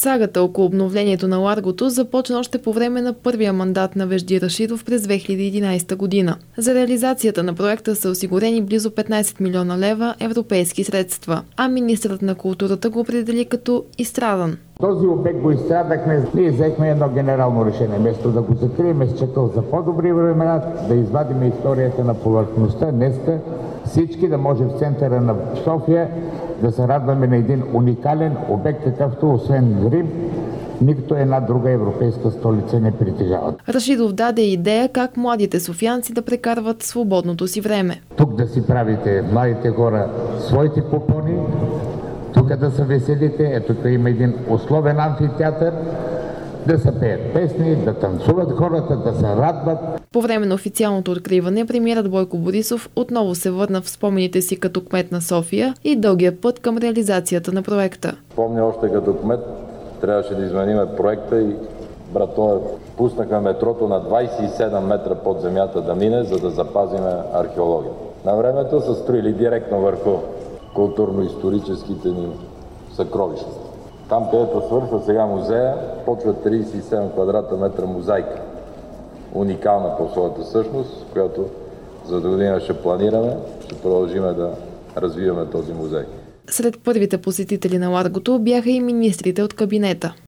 Сагата около обновлението на Ларгото започна още по време на първия мандат на Вежди Рашидов през 2011 година. За реализацията на проекта са осигурени близо 15 милиона лева европейски средства, а министърът на културата го определи като изстрадан. Този обект го изстрадахме. Ние взехме едно генерално решение. Вместо да го закрием с чакъл за по-добри времена, да извадим историята на повърхността. Днеска всички да може в центъра на София да се радваме на един уникален обект, какъвто освен Рим, никто една друга европейска столица не притежава. Рашидов даде идея как младите софиянци да прекарват свободното си време. Тук да си правите, младите хора, своите попони, тук да се веселите. Ето тук има един условен амфитеатър, да се пеят песни, да танцуват хората, да се радват. По време на официалното откриване премиерът Бойко Борисов отново се върна в спомените си като кмет на София и дългия път към реализацията на проекта. Помня още като кмет, трябваше да измениме проекта и братове пуснахме метрото на 27 метра под земята да мине, за да запазиме археологията. На времето са строили директно върху културно-историческите ни съкровища. Там, където свършва сега музея, почва 37 квадратна метра мозайка. Уникална по своята същност, която за година ще планираме, ще продължим да развиваме този музей. Сред първите посетители на Ларгото бяха и министрите от кабинета.